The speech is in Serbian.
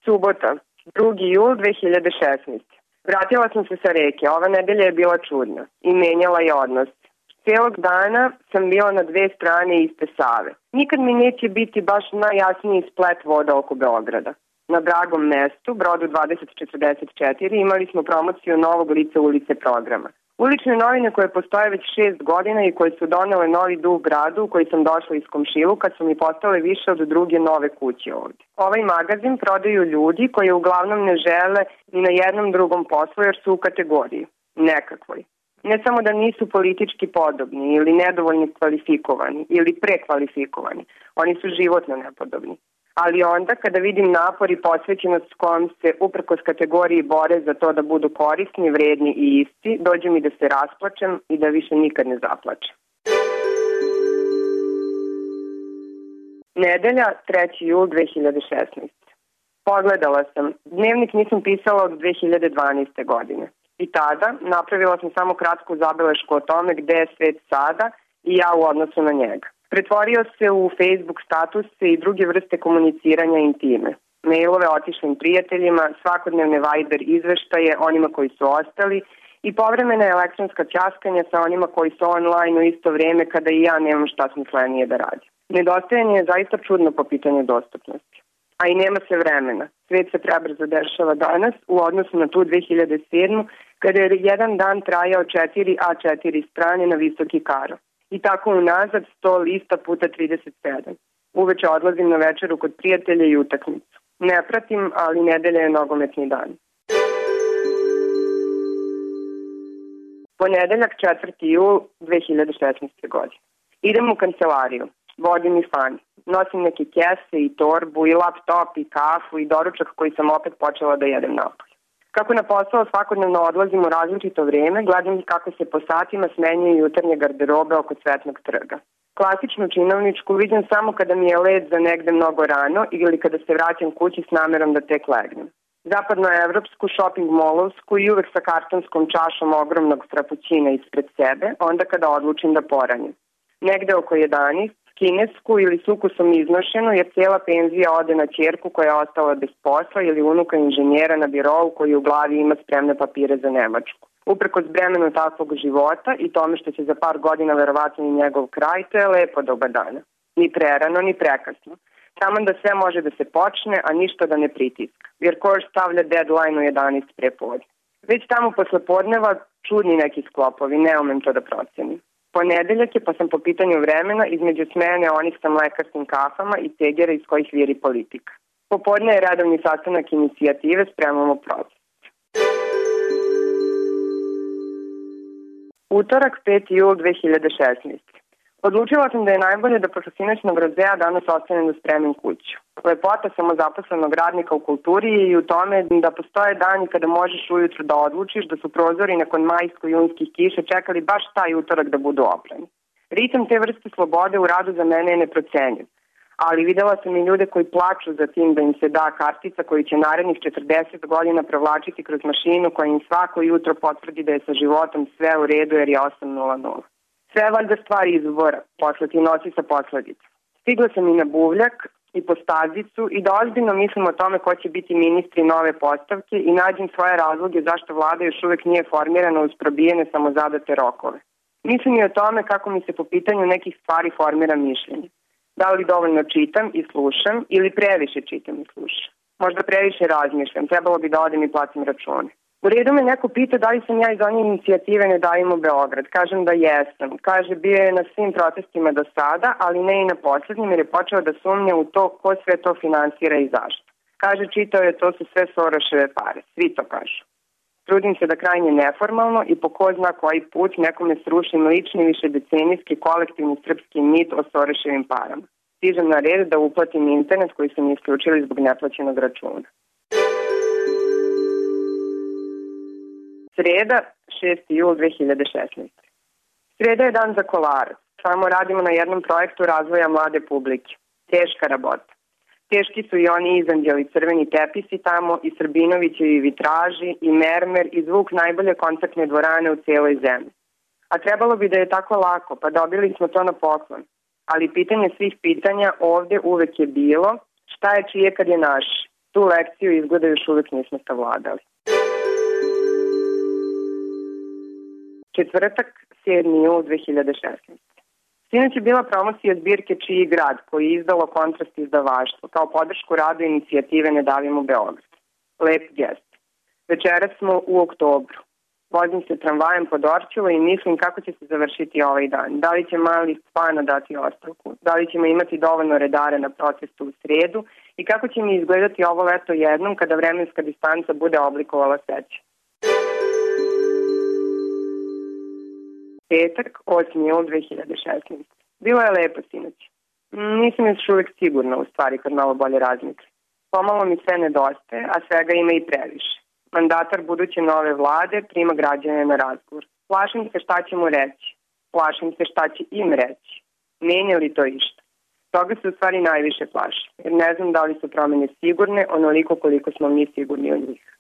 Subota, 2. jul 2016. Vratila sam se sa reke. Ova nedelja je bila čudna i menjala je odnos. Cijelog dana sam bila na dve strane iste Save. Nikad mi neće biti baš najjasniji splet voda oko Beograda. Na dragom mestu, brodu 2044, imali smo promociju novog lica ulice programa. Ulične novine koje postoje već 6 godina i koje su donele novi duh gradu u koji sam došla iz komšiluka su mi postale više od druge nove kuće ovde. Ovaj magazin prodaju ljudi koji uglavnom ne žele ni na jednom drugom poslu jer su u kategoriji nekakvoj. Ne samo da nisu politički podobni ili nedovoljno kvalifikovani ili prekvalifikovani, oni su životno nepodobni. Ali onda kada vidim napor i posvećenost s kojom se uprkos kategoriji bore za to da budu korisni, vredni i isti, dođe mi da se rasplačem i da više nikad ne zaplačem. Nedelja, 3. jul 2016. Pogledala sam. Dnevnik nisam pisala od 2012. godine. I tada napravila sam samo kratku zabelešku o tome gde je svet sada i ja u odnosu na njega. Pretvorio se u Facebook statuse i druge vrste komuniciranja intime. Mailove otišlim prijateljima, svakodnevne Viber izveštaje onima koji su ostali i povremena elektronska ćaskanja sa onima koji su online u isto vreme kada i ja nemam šta smislenije da radim. Nedostajanje je zaista čudno po pitanju dostupnosti. A i nema se vremena. Svet se prebrzo dešava danas u odnosu na tu 2007. kada je jedan dan trajao 4 A4 strane na visoki karo. I tako unazad 100 lista puta 37. Uveče odlazim na večeru kod prijatelja i utakmicu. Ne pratim, ali nedelja je nogometni dan. Ponedeljak, 4. jul 2016. godine. Idem u kancelariju. Vodim i fan. Nosim neke kese i torbu i laptop i kafu i doručak koji sam opet počela da jedem napolje. Kako na posao svakodnevno odlazim u različito vreme, gledam kako se po satima smenjuju jutarnje garderobe oko Cvetnog trga. Klasičnu činovničku vidim samo kada mi je let za negde mnogo rano ili kada se vraćam kući s namerom da tek legnem. Zapadnoevropsku, shopping molovsku i uvek sa kartonskom čašom ogromnog frapućina ispred sebe, onda kada odlučim da poranim. Negde oko 11, kinesku ili s ukusom iznošenu jer cijela penzija ode na ćerku koja je ostala bez posla ili unuka inženjera na birovu koji u glavi ima spremne papire za Nemačku. Uprkos bremenu takvog života i tome što će za par godina verovatno i njegov kraj, to je lepo doba dana. Ni prerano, ni prekasno. Samo da sve može da se počne, a ništa da ne pritiska. Jer ko još stavlja deadline u 11 prepodne. Već tamo posle podneva čudni neki sklopovi, ne umem to da procenim. Ponedeljak je, pa sam po pitanju vremena između smene onih sa mlekarskim kafama i tegera iz kojih viri politika. Popodne je redovni sastanak inicijative Spremamo protest. Utorak, 5. jul 2016. Odlučila sam da je najbolje da posle sinoćnog rozea danas ostanem da spremim kuću. Lepota samozaposlenog radnika u kulturi je i u tome da postoje dani kada možeš ujutru da odlučiš da su prozori nakon majsko-junskih kiša čekali baš taj utorak da budu oprani. Ritam te vrste slobode u radu za mene je neprocenjiv, ali videla sam i ljude koji plaču za tim da im se da kartica koji će narednih 40 godina provlačiti kroz mašinu koja im svako jutro potvrdi da je sa životom sve u redu jer je 8:00. Sve je valjda stvari izbora, posle ti nosi sa posledicom. Stigla sam i na buvljak i po stazicu i da ozbiljno mislim o tome ko će biti ministri nove postavke i nađem svoje razloge zašto vlada još uvek nije formirana uz probijene samozadate rokove. Mislim i o tome kako mi se po pitanju nekih stvari formira mišljenje. Da li dovoljno čitam i slušam ili previše čitam i slušam. Možda previše razmišljam, trebalo bi da odem i platim račune. U redu me neko pita da li sam ja iz one inicijative Ne davimo Beograd. Kažem da jesam. Kaže, bio je na svim protestima do sada, ali ne i na poslednjim jer je počeo da sumnja u to ko sve to finansira i zašto. Kaže, čitao je to su sve Soroševe pare. Svi to kažu. Trudim se da krajnje neformalno i po ko zna koji put nekome srušim lični višedecenijski kolektivni srpski mit o Soroševim parama. Stižem na red da uplatim internet koji su mi isključili zbog neplaćenog računa. Sreda, 6. jul 2016. Sreda je dan za kolarac. Samo radimo na jednom projektu razvoja mlade publike. Teška rabota. Teški su i oni izanđeli crveni tepisi tamo, i Srbinovićevi vitraži, i mermer, i zvuk najbolje koncertne dvorane u cijeloj zemlji. A trebalo bi da je tako lako, pa dobili smo to na poklon. Ali pitanje svih pitanja ovde uvek je bilo šta je čije kad je naš. Tu lekciju izgleda još uvek nismo savladali. Četvrtak, 7. jul 2016. Sinoć je bila promocija zbirke Čiji grad, koji je izdalo Kontrast izdavaštvo, kao podršku radu inicijative Ne davimo Beograd. Lep gest. Večeras smo u oktobru. Vozim se tramvajem po Dorćolu i mislim kako će se završiti ovaj dan. Da li će mali Spana dati ostavku? Da li ćemo imati dovoljno redare na protestu u sredu? I kako će mi izgledati ovo leto jednom kada vremenska distanca bude oblikovala seću? Petak, 8. jul 2016. Bilo je lepo sinoć. Nisam još uvek sigurna u stvari kad malo bolje razmislim. Pomalo mi sve nedostaje, a svega ima i previše. Mandatar buduće nove vlade prima građane na razgovor. Plašim se šta će mu reći. Plašim se šta će im reći. Menja li to išta? Toga se u stvari najviše plašim, jer ne znam da li su promene sigurne onoliko koliko smo mi sigurni od njih.